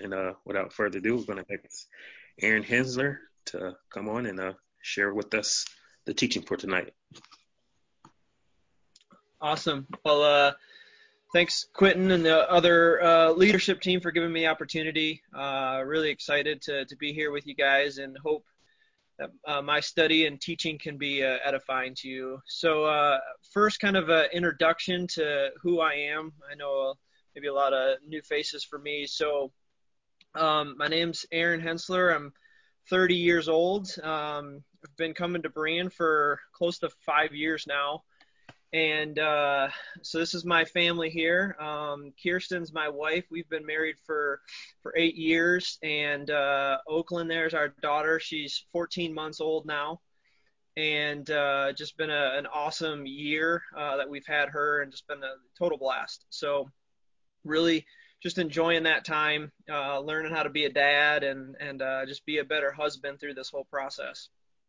And without further ado, we're going to ask Aaron Hensler to come on and share with us the teaching for tonight. Awesome. Well, thanks, Quentin, and the other leadership team for giving me the opportunity. Really excited to be here with you guys, and hope that my study and teaching can be edifying to you. So first, kind of an introduction to who I am. I know maybe a lot of new faces for me. So my name's Aaron Hensler. I'm 30 years old. I've been coming to Berean for close to 5 years now. And so this is my family here. Kirsten's my wife. We've been married for 8 years. And Oakland, there's our daughter. She's 14 months old now. And just been an awesome year that we've had her, and just been a total blast. So really just enjoying that time, learning how to be a dad, and just be a better husband through this whole process.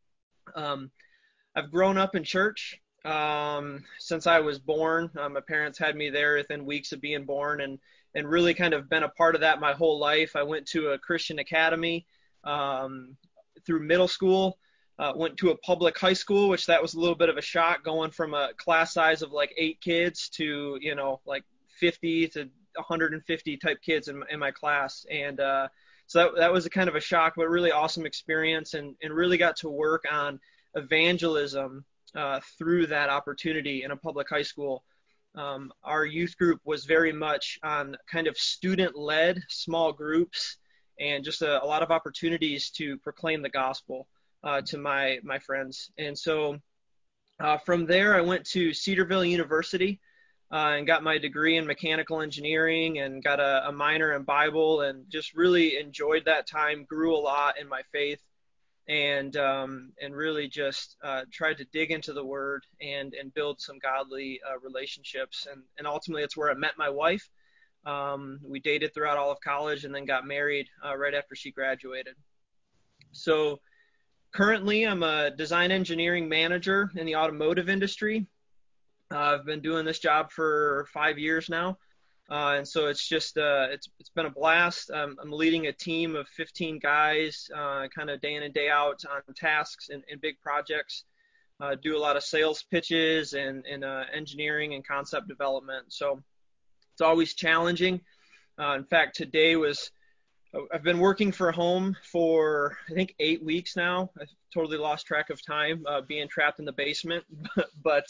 I've grown up in church. Since I was born. My parents had me there within weeks of being born, and really kind of been a part of that my whole life. I went to a Christian academy through middle school, went to a public high school, which that was a little bit of a shock, going from a class size of like 8 kids to, like 50 to 150 type kids in my class. And so that was a kind of a shock, but really awesome experience, and really got to work on evangelism through that opportunity in a public high school. Our youth group was very much on kind of student-led small groups, and just a lot of opportunities to proclaim the gospel to my friends. And so from there, I went to Cedarville University and got my degree in mechanical engineering, and got a minor in Bible, and just really enjoyed that time, grew a lot in my faith. And really just tried to dig into the Word and build some godly relationships. And ultimately, it's where I met my wife. We dated throughout all of college, and then got married right after she graduated. So currently, I'm a design engineering manager in the automotive industry. I've been doing this job for 5 years now. And so it's just, it's been a blast. I'm leading a team of 15 guys, kind of day in and day out on tasks and big projects. Do a lot of sales pitches and engineering and concept development. So it's always challenging. In fact, today I've been working from home for, I think, 8 weeks now. I've totally lost track of time, being trapped in the basement, but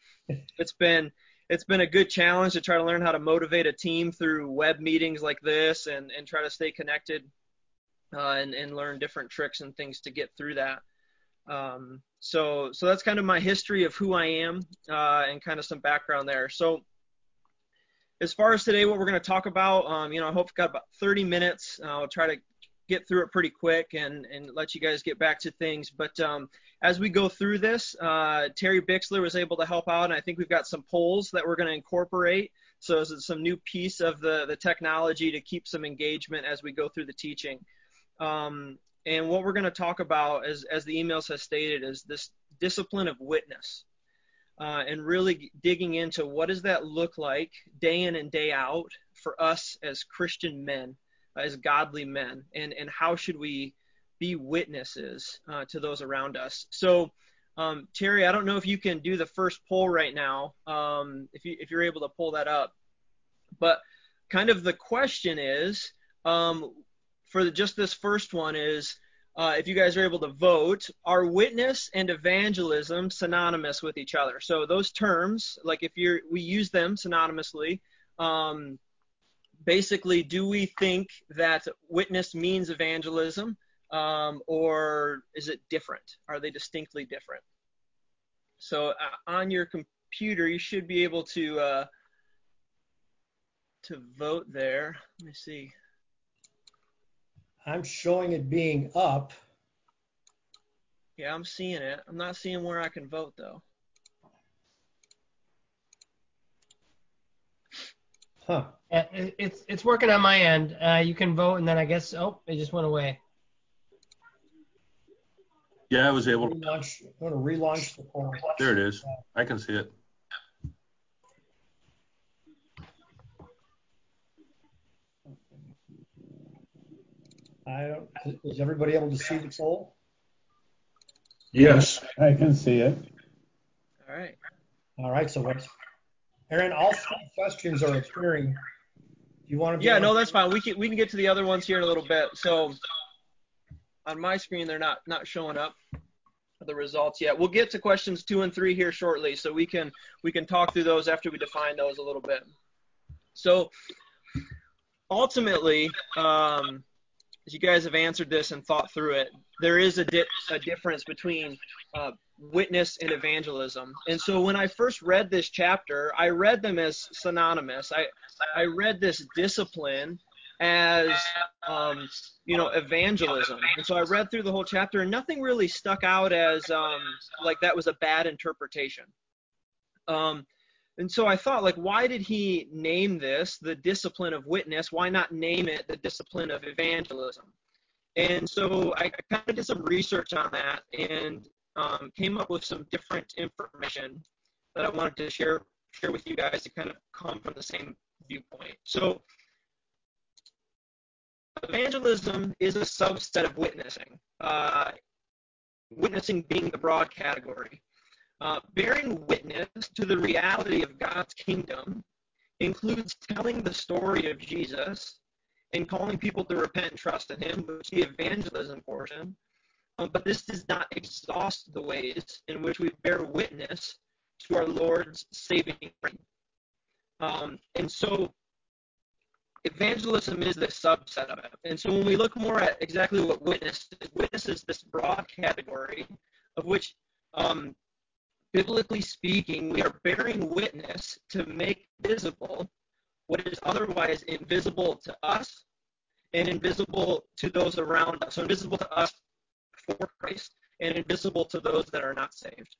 it's been a good challenge to try to learn how to motivate a team through web meetings like this, and try to stay connected and learn different tricks and things to get through that. So that's kind of my history of who I am, and kind of some background there. So as far as today, what we're going to talk about, I hope we've got about 30 minutes. I'll try to get through it pretty quick and let you guys get back to things. But as we go through this, Terry Bixler was able to help out, and I think we've got some polls that we're going to incorporate. So it's some new piece of the technology to keep some engagement as we go through the teaching. And what we're going to talk about, as the emails have stated, is this discipline of witness. And really digging into what does that look like day in and day out for us as Christian men, as godly men, and how should we be witnesses to those around us. So Terry, I don't know if you can do the first poll right now, if you're able to pull that up, but kind of the question is, for just this first one is, if you guys are able to vote, are witness and evangelism synonymous with each other? So those terms, like we use them synonymously, basically, do we think that witness means evangelism, or is it different? Are they distinctly different? So on your computer, you should be able to vote there. Let me see. I'm showing it being up. Yeah, I'm seeing it. I'm not seeing where I can vote, though. Huh. It's working on my end. You can vote, and then I guess, it just went away. Yeah, I was able to. I'm going to relaunch the poll. There it is. I can see it. Is everybody able to see the poll? Yes, I can see it. All right. All right, so Aaron, all three questions are appearing. Do you want to be Yeah, able no, that's fine. We can get to the other ones here in a little bit. So on my screen, they're not showing up the results yet. We'll get to questions 2 and 3 here shortly, so we can talk through those after we define those a little bit. So ultimately, as you guys have answered this and thought through it, there is a difference between witness and evangelism. And so when I first read this chapter, I read them as synonymous. I read this discipline as evangelism. And so I read through the whole chapter, and nothing really stuck out as like that was a bad interpretation. And so I thought, like, why did he name this the discipline of witness? Why not name it the discipline of evangelism? And so I kind of did some research on that and came up with some different information that I wanted to share with you guys to kind of come from the same viewpoint. So evangelism is a subset of witnessing, witnessing being the broad category. Bearing witness to the reality of God's kingdom includes telling the story of Jesus and calling people to repent and trust in him, which is the evangelism portion. But this does not exhaust the ways in which we bear witness to our Lord's saving reign. And so evangelism is the subset of it. And so when we look more at exactly what witness is this broad category of which, biblically speaking, we are bearing witness to make visible what is otherwise invisible to us and invisible to those around us. So invisible to us for Christ and invisible to those that are not saved.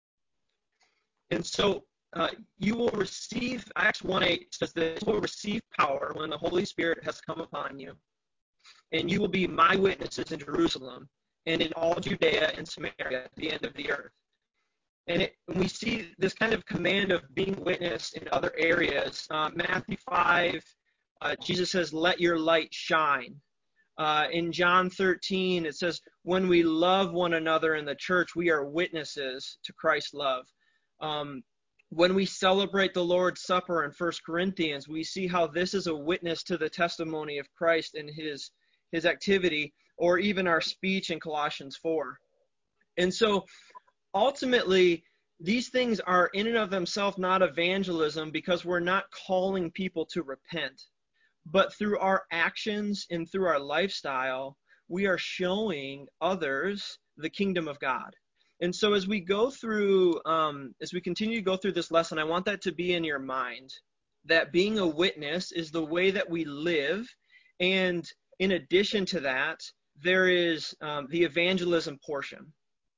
And so you will receive, Acts 1:8 says this, you will receive power when the Holy Spirit has come upon you. And you will be my witnesses in Jerusalem and in all Judea and Samaria at the end of the earth. And we see this kind of command of being witness in other areas. Matthew 5, Jesus says, let your light shine. In John 13, it says, when we love one another in the church, we are witnesses to Christ's love. When we celebrate the Lord's Supper in 1 Corinthians, we see how this is a witness to the testimony of Christ and his activity, or even our speech in Colossians 4. And so ultimately, these things are in and of themselves not evangelism because we're not calling people to repent. But through our actions and through our lifestyle, we are showing others the kingdom of God. And so as we go through, as we continue to go through this lesson, I want that to be in your mind, that being a witness is the way that we live. And in addition to that, there is the evangelism portion.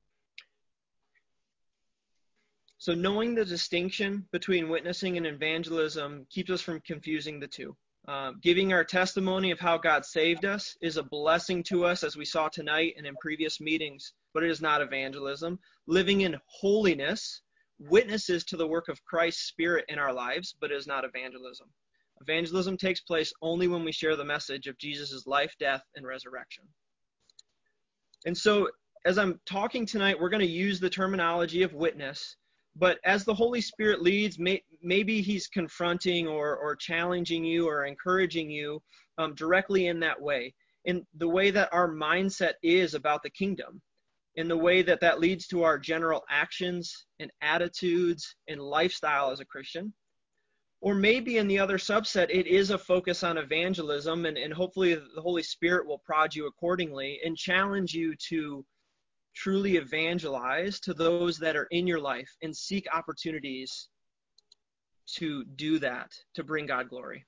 So knowing the distinction between witnessing and evangelism keeps us from confusing the two. Giving our testimony of how God saved us is a blessing to us, as we saw tonight and in previous meetings, but it is not evangelism. Living in holiness witnesses to the work of Christ's Spirit in our lives, but it is not evangelism. Evangelism takes place only when we share the message of Jesus' life, death, and resurrection. And so as I'm talking tonight, we're going to use the terminology of witness. But as the Holy Spirit leads, maybe he's confronting or challenging you or encouraging you directly in that way, in the way that our mindset is about the kingdom, in the way that that leads to our general actions and attitudes and lifestyle as a Christian. Or maybe in the other subset, it is a focus on evangelism, and hopefully the Holy Spirit will prod you accordingly and challenge you to truly evangelize to those that are in your life and seek opportunities to do that, to bring God glory.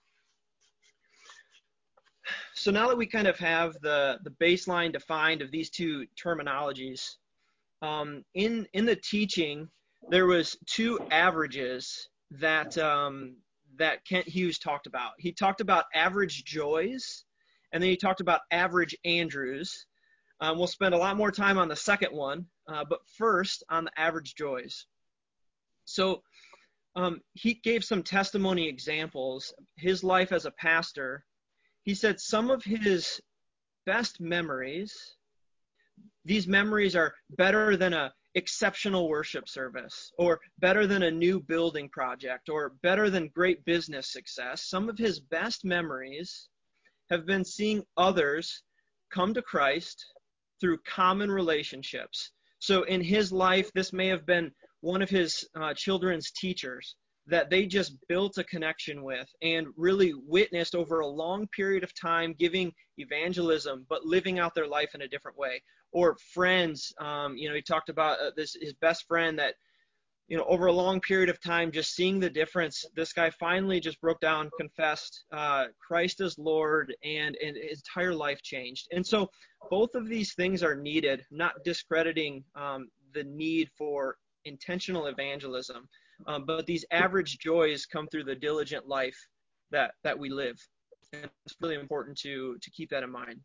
So now that we kind of have the baseline defined of these two terminologies, in the teaching, there was two averages that Kent Hughes talked about. He talked about average Joys, and then he talked about average Andrews. We'll spend a lot more time on the second one, but first on the average Joys. So he gave some testimony examples. His life as a pastor, he said some of his best memories, these memories are better than a exceptional worship service, or better than a new building project, or better than great business success. Some of his best memories have been seeing others come to Christ through common relationships. So in his life, this may have been one of his children's teachers that they just built a connection with and really witnessed over a long period of time, giving evangelism, but living out their life in a different way. Or friends, he talked about his best friend that, over a long period of time, just seeing the difference. This guy finally just broke down, confessed Christ as Lord, and his entire life changed. And so both of these things are needed, not discrediting the need for intentional evangelism. But these average joys come through the diligent life that we live. And it's really important to keep that in mind.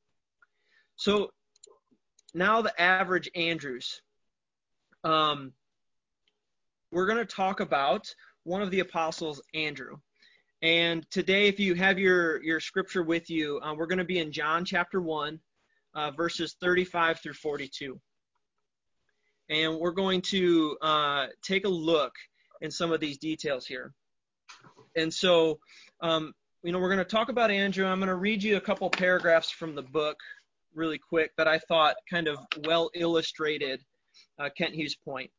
So now the average Andrews. We're going to talk about one of the apostles, Andrew. And today, if you have your scripture with you, we're going to be in John chapter 1, verses 35 through 42. And we're going to take a look in some of these details here. And so, we're going to talk about Andrew. I'm going to read you a couple paragraphs from the book really quick that I thought kind of well illustrated Kent Hughes' point.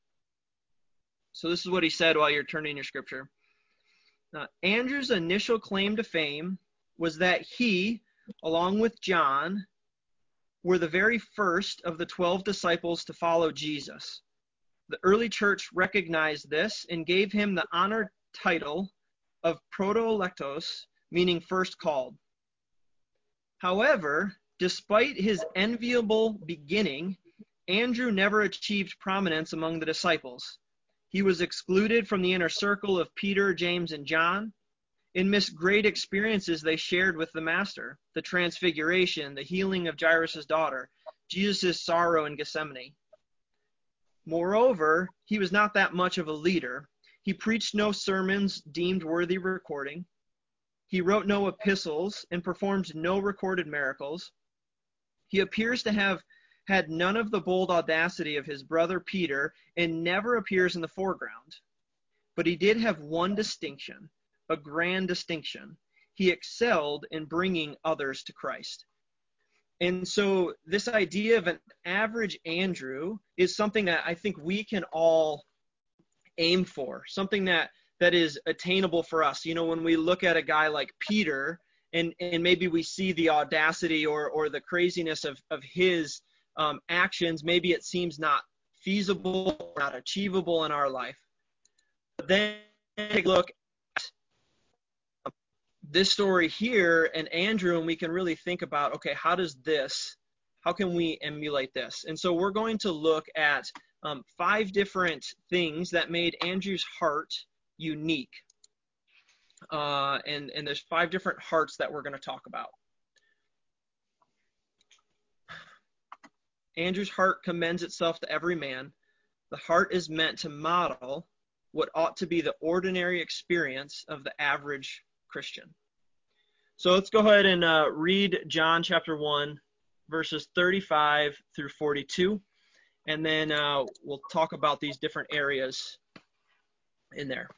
So this is what he said while you're turning your scripture. Andrew's initial claim to fame was that he, along with John, were the very first of the 12 disciples to follow Jesus. The early church recognized this and gave him the honored title of proto-electos, meaning first called. However, despite his enviable beginning, Andrew never achieved prominence among the disciples. He was excluded from the inner circle of Peter, James, and John, and missed great experiences they shared with the Master: the transfiguration, the healing of Jairus' daughter, Jesus' sorrow in Gethsemane. Moreover, he was not that much of a leader. He preached no sermons deemed worthy recording. He wrote no epistles and performed no recorded miracles. He appears to have had none of the bold audacity of his brother Peter and never appears in the foreground. But he did have one distinction, a grand distinction. He excelled in bringing others to Christ. And so this idea of an average Andrew is something that I think we can all aim for, something that is attainable for us. When we look at a guy like Peter and maybe we see the audacity or the craziness of his actions, maybe it seems not feasible, not achievable in our life. But then take a look at this story here and Andrew, and we can really think about, okay, how can we emulate this? And so we're going to look at 5 different things that made Andrew's heart unique. And there's 5 different hearts that we're going to talk about. Andrew's heart commends itself to every man. The heart is meant to model what ought to be the ordinary experience of the average Christian. So let's go ahead and read John chapter 1, verses 35 through 42, and then we'll talk about these different areas in there.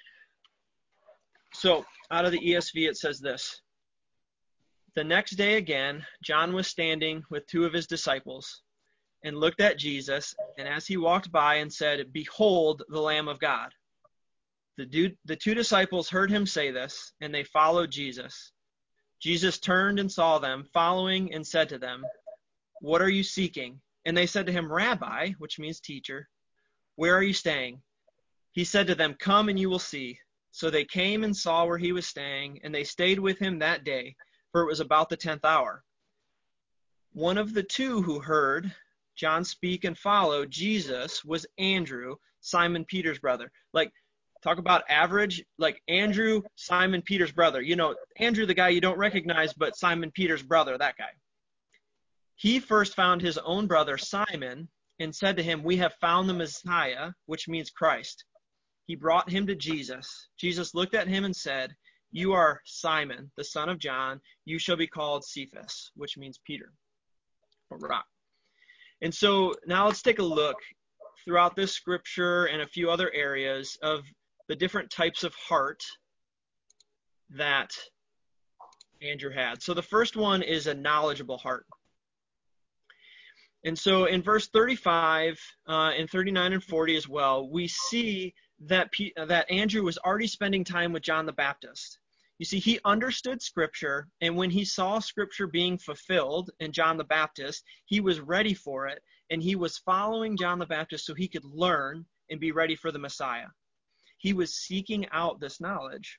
So out of the ESV, it says this: The next day again, John was standing with 2 of his disciples and looked at Jesus, and as he walked by and said, "Behold the Lamb of God." The 2 disciples heard him say this, and they followed Jesus. Jesus turned and saw them following and said to them, "What are you seeking?" And they said to him, "Rabbi," which means teacher, "where are you staying?" He said to them, "Come and you will see." So they came and saw where he was staying, and they stayed with him that day, for it was about the 10th hour. One of the 2 who heard John speak and follow Jesus was Andrew, Simon Peter's brother. Like, talk about average, like Andrew, Simon Peter's brother. Andrew, the guy you don't recognize, but Simon Peter's brother, that guy. He first found his own brother Simon and said to him, "We have found the Messiah," which means Christ. He brought him to Jesus. Jesus looked at him and said, You are Simon, the son of John. You shall be called Cephas, which means Peter, or rock. And so now let's take a look throughout this scripture and a few other areas of the different types of heart that Andrew had. So the first one is a knowledgeable heart. And so in verse 35 and 39 and 40 as well, we see that Andrew was already spending time with John the Baptist. You see, he understood Scripture, and when he saw Scripture being fulfilled in John the Baptist, he was ready for it, and he was following John the Baptist so he could learn and be ready for the Messiah. He was seeking out this knowledge.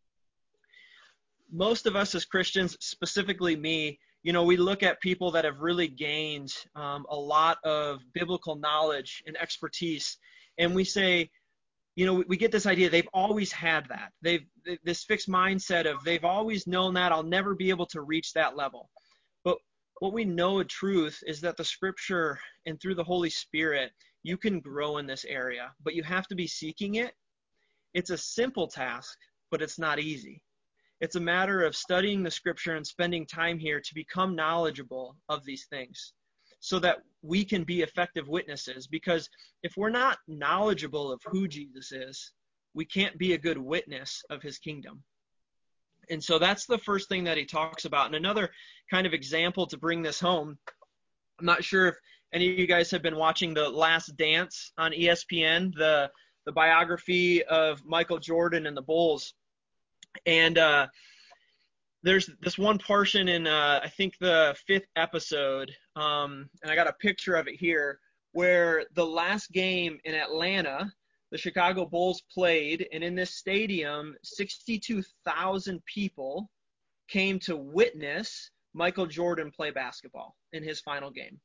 Most of us as Christians, specifically me, we look at people that have really gained a lot of biblical knowledge and expertise, and we say, we get this idea they've always had that. This fixed mindset of they've always known that, I'll never be able to reach that level. But what we know of truth is that the Scripture and through the Holy Spirit, you can grow in this area, but you have to be seeking it. It's a simple task, but it's not easy. It's a matter of studying the Scripture and spending time here to become knowledgeable of these things so that we can be effective witnesses. Because if we're not knowledgeable of who Jesus is, we can't be a good witness of his kingdom. And so that's the first thing that he talks about. And another kind of example to bring this home, I'm not sure if any of you guys have been watching The Last Dance on ESPN, the biography of Michael Jordan and the Bulls. And there's this one portion in, I think, the 5th episode, and I got a picture of it here, where the last game in Atlanta, the Chicago Bulls played, and in this stadium, 62,000 people came to witness Michael Jordan play basketball in his final game.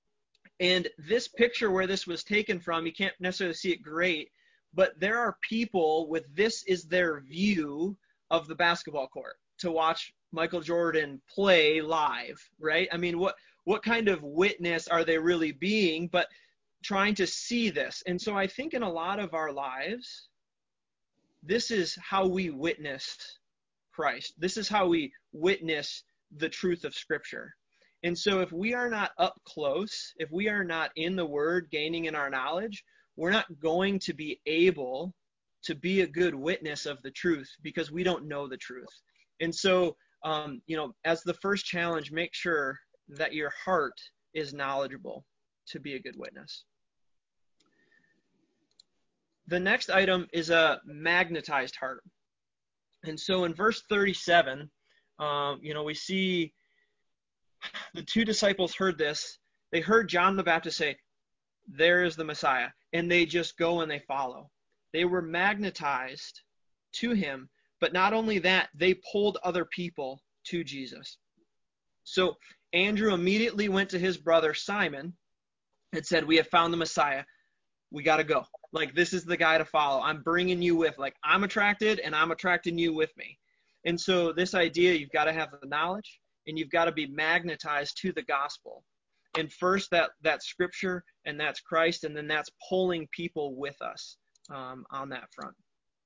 And this picture where this was taken from, you can't necessarily see it great, but there are people with this is their view of the basketball court to watch Michael Jordan play live, right? I mean, what kind of witness are they really being, but trying to see this? And so I think in a lot of our lives, this is how we witness Christ. This is how we witness the truth of Scripture. And so if we are not up close, if we are not in the Word, gaining in our knowledge, we're not going to be able to be a good witness of the truth because we don't know the truth. And so, as the first challenge, make sure that your heart is knowledgeable to be a good witness. The next item is a magnetized heart. And so in verse 37, we see the two disciples heard this. They heard John the Baptist say, "There is the Messiah," and they just go and they follow. They were magnetized to him, but not only that, they pulled other people to Jesus. So Andrew immediately went to his brother Simon and said, "We have found the Messiah. We got to go. Like, this is the guy to follow. I'm bringing you with. Like, I'm attracted, and I'm attracting you with me." And so this idea, you've got to have the knowledge, and you've got to be magnetized to the gospel. And first, that's Scripture, and that's Christ, and then that's pulling people with us on that front.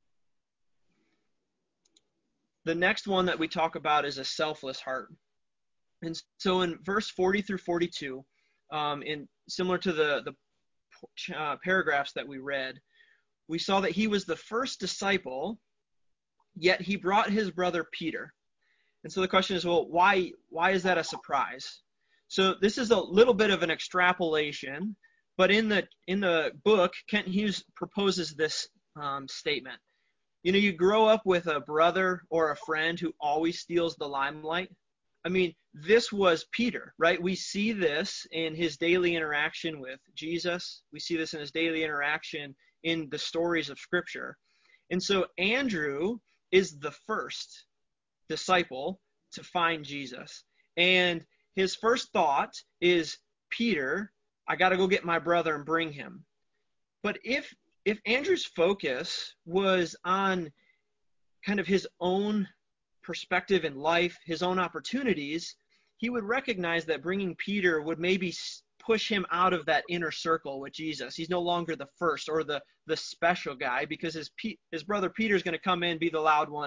The next one that we talk about is a selfless heart. And so in verse 40 through 42, similar to the paragraphs that we read, we saw that he was the first disciple, yet he brought his brother Peter. And so the question is, well, why is that a surprise? So this is a little bit of an extrapolation, but in the book, Kent Hughes proposes this statement. You grow up with a brother or a friend who always steals the limelight. I mean, this was Peter, right? We see this in his daily interaction with Jesus. We see this in his daily interaction in the stories of Scripture. And so Andrew is the first disciple to find Jesus. And his first thought is, Peter, I got to go get my brother and bring him. But if Andrew's focus was on kind of his own perspective in life, his own opportunities, he would recognize that bringing Peter would maybe push him out of that inner circle with Jesus. He's no longer the first or the special guy, because his brother Peter's going to come in, be the loud one,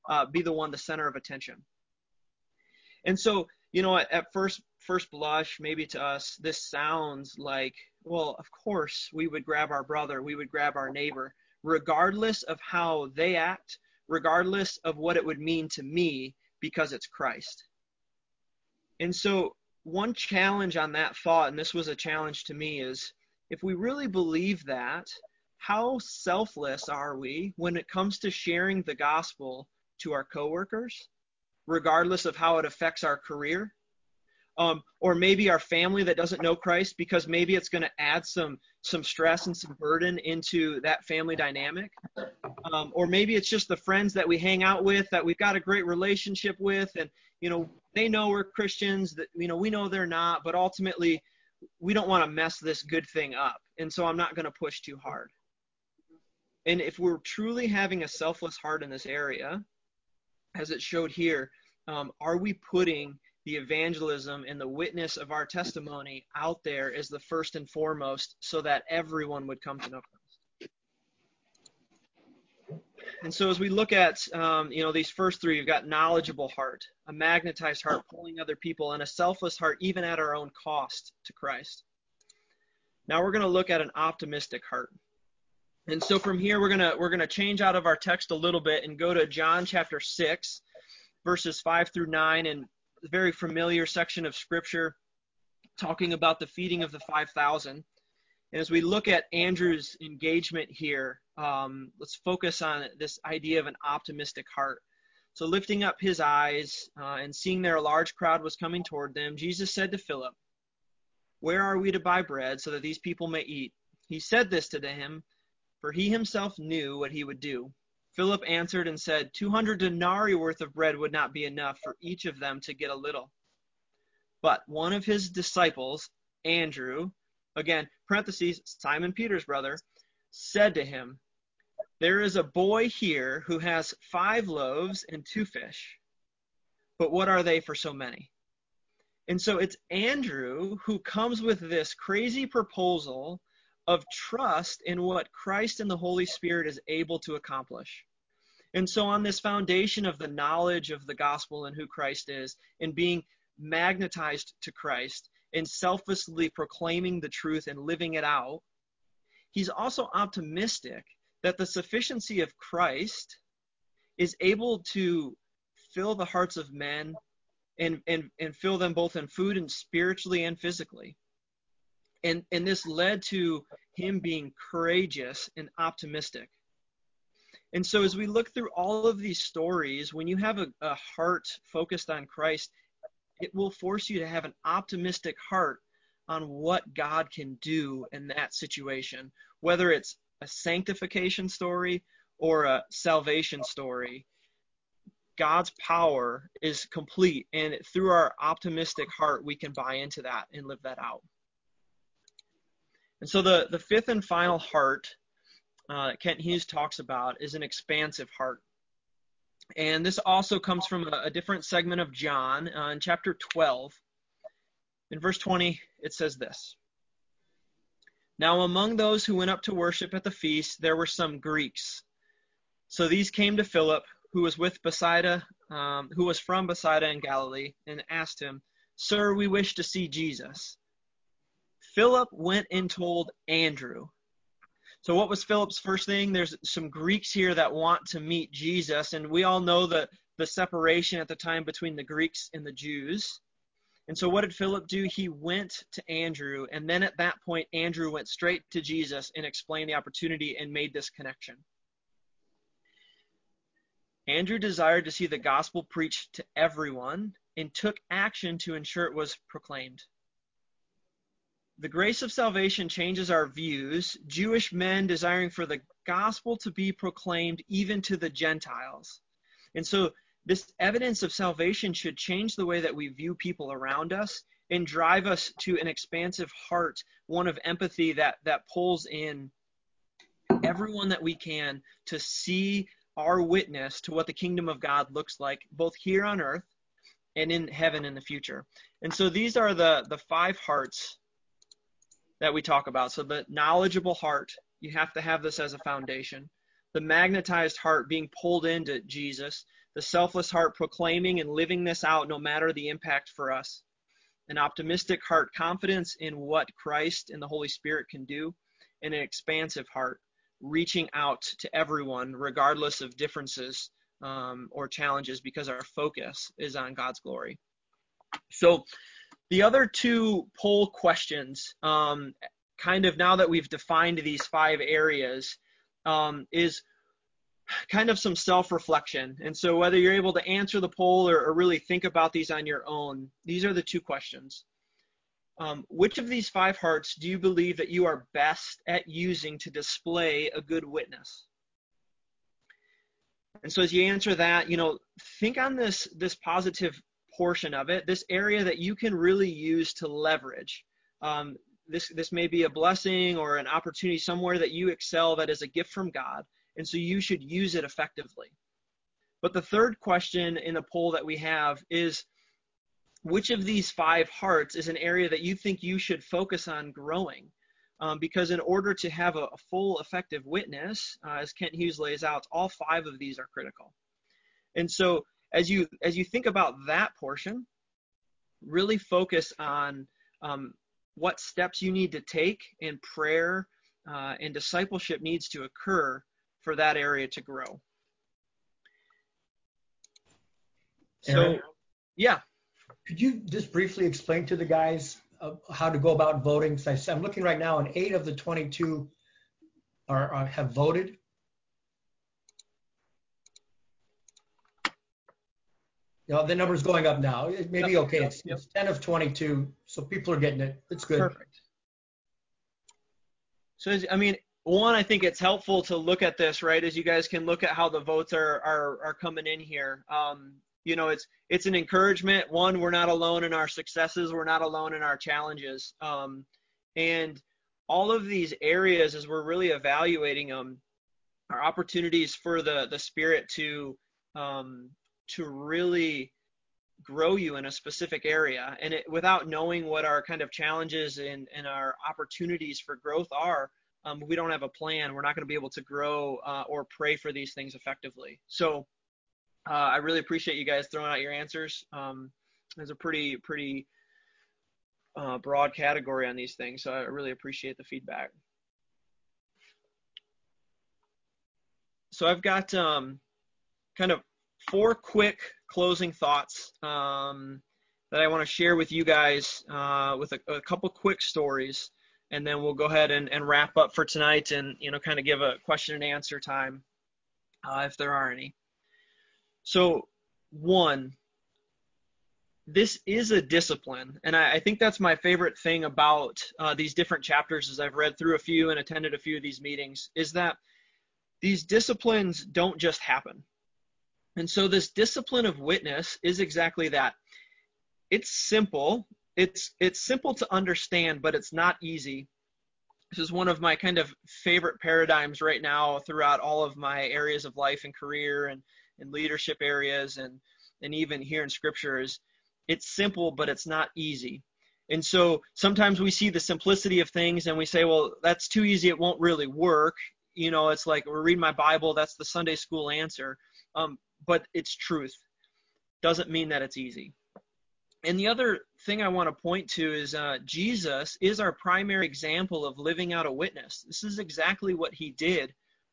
be the one, the center of attention. And so, you know, at first blush, maybe to us, this sounds like, well, of course we would grab our brother, we would grab our neighbor, regardless of how they act, regardless of what it would mean to me, because it's Christ. And so one challenge on that thought, and this was a challenge to me, is if we really believe that, how selfless are we when it comes to sharing the gospel to our coworkers, regardless of how it affects our career? Or maybe our family that doesn't know Christ, because maybe it's going to add some stress and some burden into that family dynamic. Or maybe it's just the friends that we hang out with that we've got a great relationship with, and, you know, they know we're Christians, that, you know, we know they're not, but ultimately we don't want to mess this good thing up. And so I'm not going to push too hard. And if we're truly having a selfless heart in this area, as it showed here, are we putting the evangelism and the witness of our testimony out there as the first and foremost, so that everyone would come to know Christ? And so as we look at, you know, these first three, you've got knowledgeable heart, a magnetized heart pulling other people, and a selfless heart even at our own cost to Christ. Now we're going to look at an optimistic heart. And so from here, we're going to change out of our text a little bit and go to John chapter 6, verses 5 through 9, and a very familiar section of Scripture talking about the feeding of the 5,000. And as we look at Andrew's engagement here, let's focus on this idea of an optimistic heart. So lifting up his eyes and seeing there a large crowd was coming toward them, Jesus said to Philip, "Where are we to buy bread so that these people may eat?" He said this to him, for he himself knew what he would do. Philip answered and said, 200 denarii worth of bread would not be enough for each of them to get a little. But one of his disciples, Andrew, again, parentheses, Simon Peter's brother, said to him, "There is a boy here who has 5 loaves and 2 fish. But what are they for so many?" And so it's Andrew who comes with this crazy proposal of trust in what Christ and the Holy Spirit is able to accomplish. And so on this foundation of the knowledge of the gospel and who Christ is, and being magnetized to Christ, and selflessly proclaiming the truth and living it out, he's also optimistic that the sufficiency of Christ is able to fill the hearts of men and fill them both in food and spiritually and physically. And this led to him being courageous and optimistic. And so as we look through all of these stories, when you have a heart focused on Christ, it will force you to have an optimistic heart on what God can do in that situation, whether it's a sanctification story or a salvation story. God's power is complete, and through our optimistic heart, we can buy into that and live that out. And so the fifth and final heart Kent Hughes talks about is an expansive heart. And this also comes from a different segment of John in chapter 12. In verse 20, it says this: "Now among those who went up to worship at the feast, there were some Greeks. So these came to Philip, who was from Bethsaida in Galilee, and asked him, 'Sir, we wish to see Jesus.' Philip went and told Andrew." So what was Philip's first thing? There's some Greeks here that want to meet Jesus, and we all know the separation at the time between the Greeks and the Jews. And so what did Philip do? He went to Andrew, and then at that point, Andrew went straight to Jesus and explained the opportunity and made this connection. Andrew desired to see the gospel preached to everyone and took action to ensure it was proclaimed. The grace of salvation changes our views. Jewish men desiring for the gospel to be proclaimed even to the Gentiles. And so this evidence of salvation should change the way that we view people around us and drive us to an expansive heart, one of empathy that pulls in everyone that we can to see our witness to what the kingdom of God looks like, both here on earth and in heaven in the future. And so these are the 5 hearts that we talk about. So the knowledgeable heart, you have to have this as a foundation. The magnetized heart, being pulled into Jesus. the selfless heart proclaiming and living this out no matter the impact for us, an optimistic heart, confidence in what Christ and the Holy Spirit can do, and an expansive heart, reaching out to everyone regardless of differences or challenges, because our focus is on God's glory. So the other two poll questions, kind of now that we've defined these 5 areas, is kind of some self-reflection. And so whether you're able to answer the poll or really think about these on your own, these are the 2 questions. Which of these 5 hearts do you believe that you are best at using to display a good witness? And so as you answer that, think on this positive portion of it, this area that you can really use to leverage. This may be a blessing or an opportunity somewhere that you excel that is a gift from God, and so you should use it effectively. But the third question in the poll that we have is, which of these 5 hearts is an area that you think you should focus on growing? Because in order to have a full, effective witness, as Kent Hughes lays out, all 5 of these are critical. And so as you think about that portion, really focus on what steps you need to take in prayer and discipleship needs to occur for that area to grow. Aaron, So, yeah. could you just briefly explain to the guys how to go about voting? So I'm looking right now, and 8 of the 22 have voted. The number's going up now. It may be okay. It's 10 of 22, so people are getting it. It's good. Perfect. So, one, I think it's helpful to look at this, right, as you guys can look at how the votes are coming in here. It's an encouragement. One, we're not alone in our successes. We're not alone in our challenges. And all of these areas, as we're really evaluating them, are opportunities for the Spirit to really grow you in a specific area. And without knowing what our kind of challenges and our opportunities for growth are, we don't have a plan. We're not going to be able to grow or pray for these things effectively. So I really appreciate you guys throwing out your answers. There's a pretty broad category on these things, so I really appreciate the feedback. So I've got kind of 4 quick closing thoughts that I want to share with you guys with a couple quick stories, and then we'll go ahead and wrap up for tonight and kind of give a question and answer time if there are any. So 1, this is a discipline, and I think that's my favorite thing about these different chapters as I've read through a few and attended a few of these meetings, is that these disciplines don't just happen. And so this discipline of witness is exactly that. It's simple. It's simple to understand, but it's not easy. This is one of my kind of favorite paradigms right now throughout all of my areas of life and career and leadership areas and even here in Scripture is it's simple, but it's not easy. And so sometimes we see the simplicity of things and we say, well, that's too easy. It won't really work. It's like we're reading my Bible. That's the Sunday school answer. But it's truth. Doesn't mean that it's easy. And the other thing I want to point to is Jesus is our primary example of living out a witness. This is exactly what he did.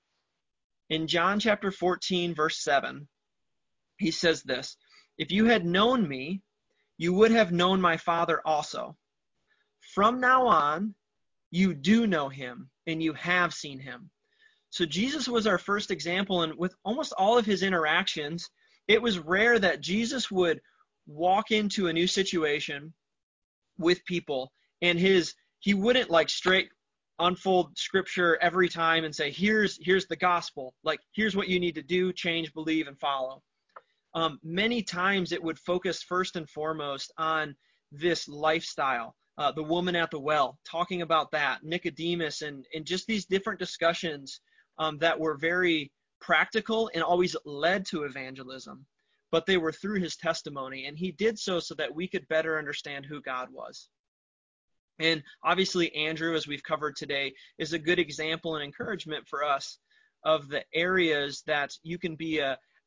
In John chapter 14, verse 7, he says this, "If you had known me, you would have known my Father also. From now on, you do know him, and you have seen him." So Jesus was our first example, and with almost all of his interactions, it was rare that Jesus would walk into a new situation with people, and he wouldn't like straight unfold Scripture every time and say, here's the gospel, like here's what you need to do, change, believe, and follow. Many times it would focus first and foremost on this lifestyle. The woman at the well, talking about that, Nicodemus, and just these different discussions that were very practical and always led to evangelism, but they were through his testimony, and he did so that we could better understand who God was. And obviously Andrew, as we've covered today, is a good example and encouragement for us of the areas that you can be a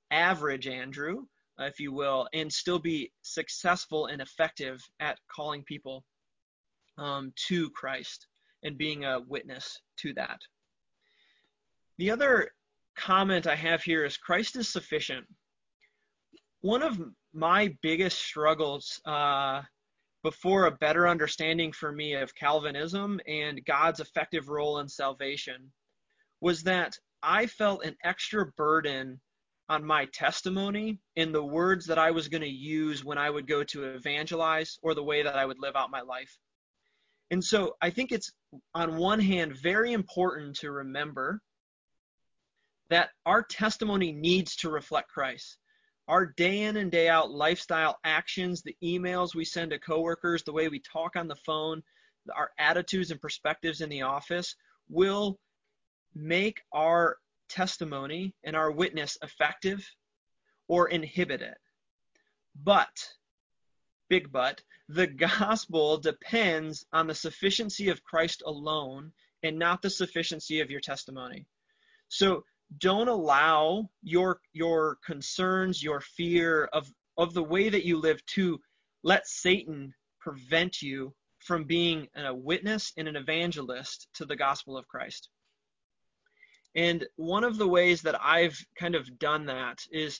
average Andrew, if you will, and still be successful and effective at calling people to Christ and being a witness to that. The other comment I have here is Christ is sufficient. One of my biggest struggles before a better understanding for me of Calvinism and God's effective role in salvation was that I felt an extra burden on my testimony in the words that I was going to use when I would go to evangelize or the way that I would live out my life. And so I think it's, on one hand, very important to remember that our testimony needs to reflect Christ. Our day in and day out lifestyle actions, the emails we send to coworkers, the way we talk on the phone, our attitudes and perspectives in the office will make our testimony and our witness effective or inhibit it. But, big but, the gospel depends on the sufficiency of Christ alone and not the sufficiency of your testimony. So don't allow your concerns, your fear of the way that you live to let Satan prevent you from being a witness and an evangelist to the gospel of Christ. And one of the ways that I've kind of done that is,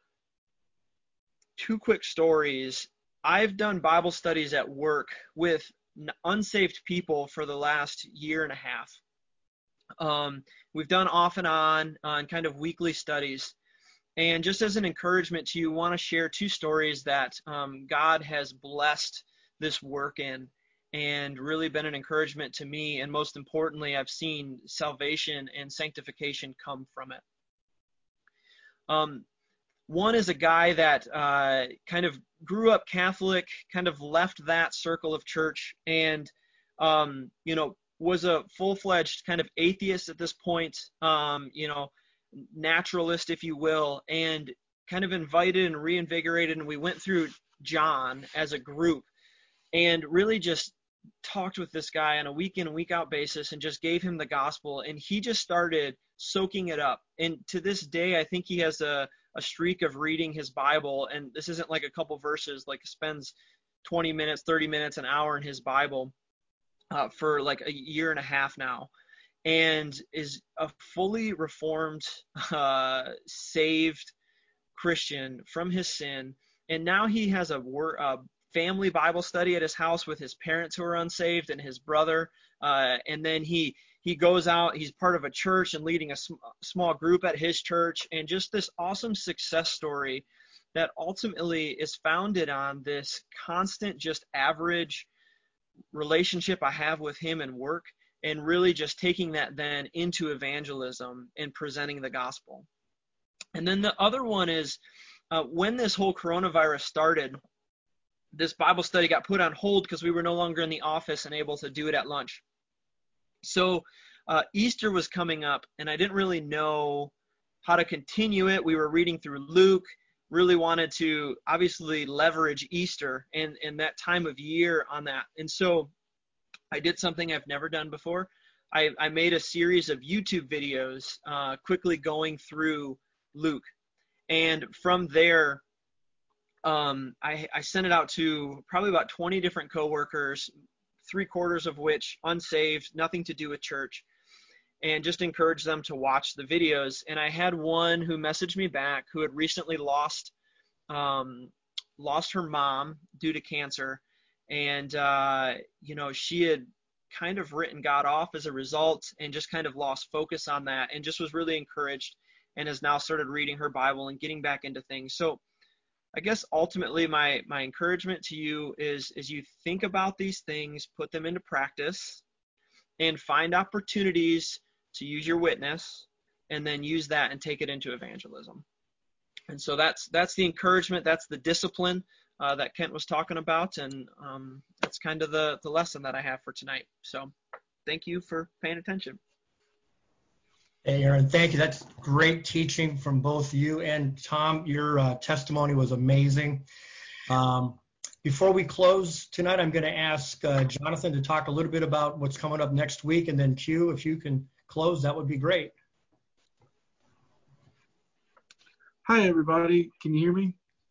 two quick stories. I've done Bible studies at work with unsaved people for the last year and a half. We've done off and on kind of weekly studies. And just as an encouragement to you, want to share two stories that God has blessed this work in and really been an encouragement to me. And most importantly, I've seen salvation and sanctification come from it. One is a guy that kind of grew up Catholic, kind of left that circle of church, and was a full-fledged kind of atheist at this point, naturalist, if you will, and kind of invited and reinvigorated. And we went through John as a group and really just talked with this guy on a week in, week out basis and just gave him the gospel. And he just started soaking it up. And to this day, I think he has a streak of reading his Bible. And this isn't like a couple verses, like spends 20 minutes, 30 minutes, an hour in his Bible for like a year and a half now, and is a fully reformed, saved Christian from his sin. And now he has a family Bible study at his house with his parents who are unsaved and his brother. And then he goes out, he's part of a church and leading a small group at his church, and just this awesome success story that ultimately is founded on this constant, just average relationship I have with him and work, and really just taking that then into evangelism and presenting the gospel. And then the other one is when this whole coronavirus started, this Bible study got put on hold because we were no longer in the office and able to do it at lunch. So Easter was coming up, and I didn't really know how to continue it. We were reading through Luke, really wanted to obviously leverage Easter and that time of year on that. And so I did something I've never done before. I made a series of YouTube videos quickly going through Luke. And from there, I sent it out to probably about 20 different coworkers, 3/4 of which unsaved, nothing to do with church, and just encourage them to watch the videos. And I had one who messaged me back who had recently lost her mom due to cancer. And, she had kind of written God off as a result and just kind of lost focus on that, and just was really encouraged and has now started reading her Bible and getting back into things. So I guess ultimately my encouragement to you is you think about these things, put them into practice, and find opportunities to use your witness, and then use that and take it into evangelism. And so that's the encouragement, that's the discipline that Kent was talking about, and that's kind of the lesson that I have for tonight. So thank you for paying attention. Hey, Aaron, thank you. That's great teaching from both you and Tom. Your testimony was amazing. Before we close tonight, I'm going to ask Jonathan to talk a little bit about what's coming up next week, and then Q, if you can close, that would be great. Hi, everybody. Can you hear me?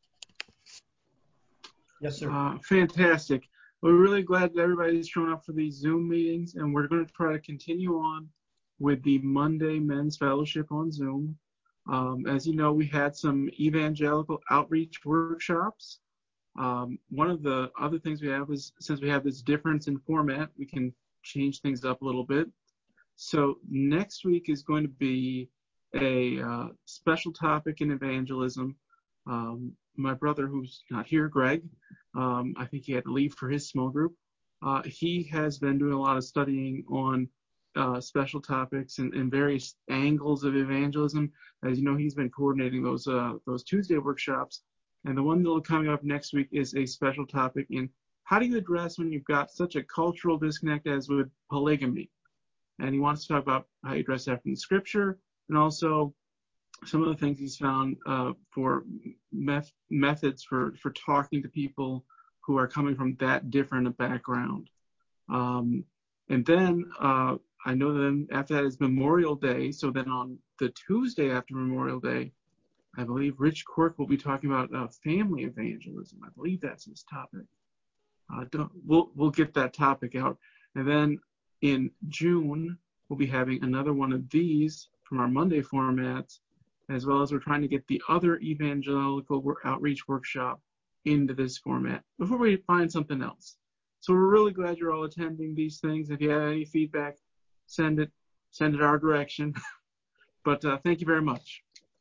Yes, sir. Fantastic. We're really glad that everybody's showing up for these Zoom meetings, and we're going to try to continue on with the Monday Men's Fellowship on Zoom. As you know, we had some evangelical outreach workshops. One of the other things we have is, since we have this difference in format, we can change things up a little bit. So next week is going to be a special topic in evangelism. My brother, who's not here, Greg, I think he had to leave for his small group. He has been doing a lot of studying on special topics and various angles of evangelism. As you know, he's been coordinating those Tuesday workshops. And the one that'll coming up next week is a special topic in how do you address when you've got such a cultural disconnect as with polygamy. And he wants to talk about how you address that from the scripture, and also some of the things he's found for methods for talking to people who are coming from that different a background. And then I know then after that is Memorial Day. So then on the Tuesday after Memorial Day, I believe Rich Quirk will be talking about family evangelism. I believe that's his topic. We'll get that topic out. And then in June, we'll be having another one of these from our Monday formats, as well as we're trying to get the other evangelical outreach workshop into this format before we find something else. So we're really glad you're all attending these things. If you have any feedback, send it our direction. But thank you very much.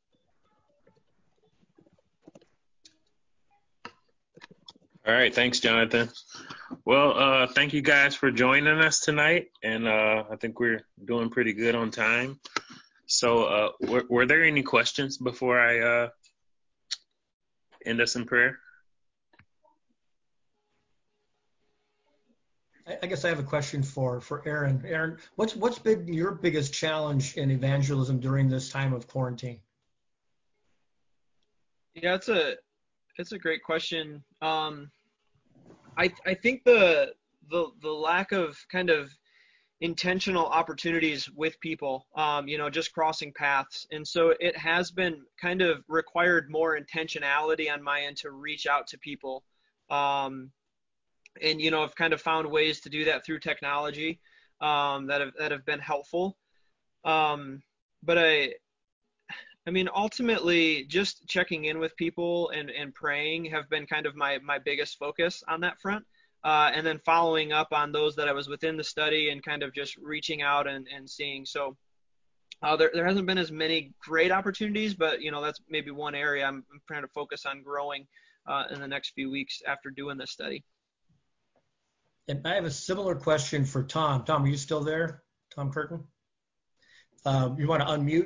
All right, thanks, Jonathan. Well, thank you guys for joining us tonight, and I think we're doing pretty good on time. So were there any questions before I end us in prayer? I guess I have a question for Aaron. Aaron, what's been your biggest challenge in evangelism during this time of quarantine? Yeah, it's a great question. I think the lack of kind of intentional opportunities with people, just crossing paths. And so it has been kind of required more intentionality on my end to reach out to people. And, I've kind of found ways to do that through technology that have been helpful. But I mean, ultimately, just checking in with people and praying have been kind of my biggest focus on that front. And then following up on those that I was within the study and kind of just reaching out and seeing. So there hasn't been as many great opportunities, but, that's maybe one area I'm trying to focus on growing in the next few weeks after doing this study. And I have a similar question for Tom. Tom, are you still there? Tom Curtin? You want to unmute?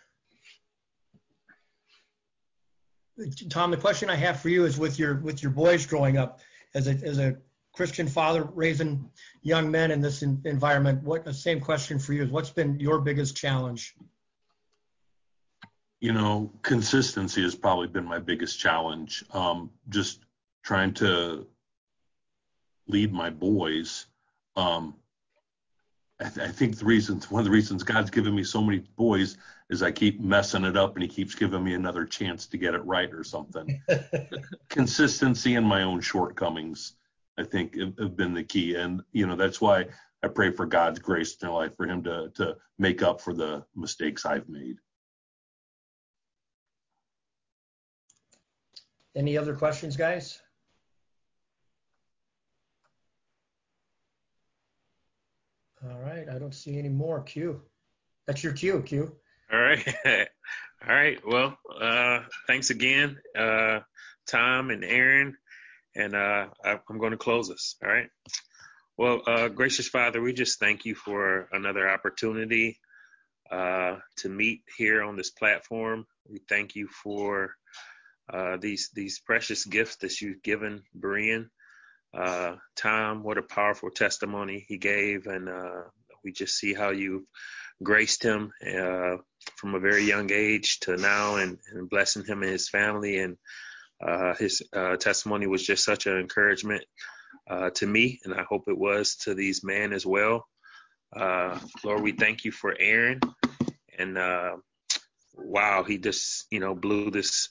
Tom, the question I have for you is with your boys growing up as a Christian father raising young men in this environment. The same question for you is what's been your biggest challenge? Consistency has probably been my biggest challenge. Just trying to lead my boys. I think one of the reasons God's given me so many boys is I keep messing it up and he keeps giving me another chance to get it right or something. Consistency and my own shortcomings, I think, have been the key. And, that's why I pray for God's grace in their life, for him to make up for the mistakes I've made. Any other questions, guys? All right, I don't see any more. Q. That's your cue, Q. All right. All right. Well, thanks again, Tom and Aaron. And I'm going to close this. All right. Well, gracious Father, we just thank you for another opportunity to meet here on this platform. We thank you for these precious gifts that you've given Berean. Tom, what a powerful testimony he gave, and we just see how you graced him from a very young age to now, and blessing him and his family, and his testimony was just such an encouragement to me, and I hope it was to these men as well. Lord, we thank you for Aaron, and wow, he just, blew this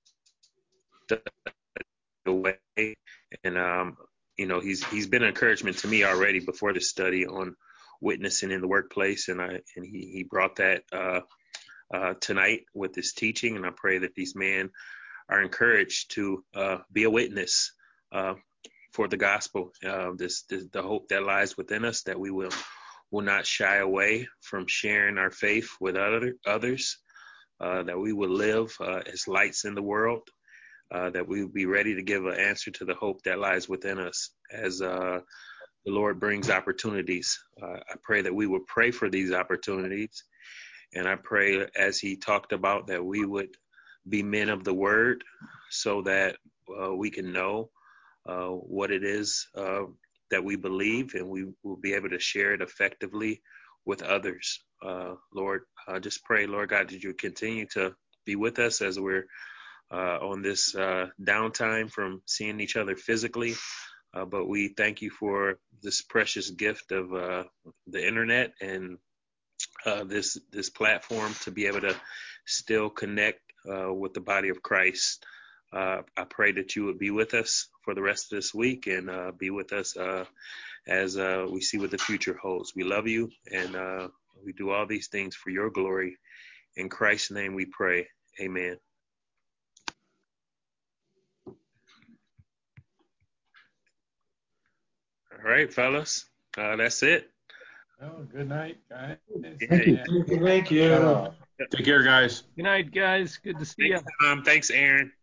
away. And, he's been an encouragement to me already before the study on witnessing in the workplace. And he brought that tonight with his teaching. And I pray that these men are encouraged to be a witness for the gospel, the hope that lies within us, that we will not shy away from sharing our faith with others, that we will live as lights in the world, that we will be ready to give an answer to the hope that lies within us as the Lord brings opportunities. I pray that we will pray for these opportunities. And I pray, as he talked about, that we would be men of the word so that we can know what it is that we believe, and we will be able to share it effectively with others. Lord, I just pray, Lord God, that you continue to be with us as we're on this downtime from seeing each other physically. But we thank you for this precious gift of the internet and this platform to be able to still connect with the body of Christ. I pray that you would be with us for the rest of this week and be with us as we see what the future holds. We love you, and we do all these things for your glory. In Christ's name we pray. Amen. All right, fellas. That's it. Oh, good night, guys. Thank you. Thank you. Take care, guys. Good night, guys. Good to see you. Thanks, Tom. Thanks, Aaron.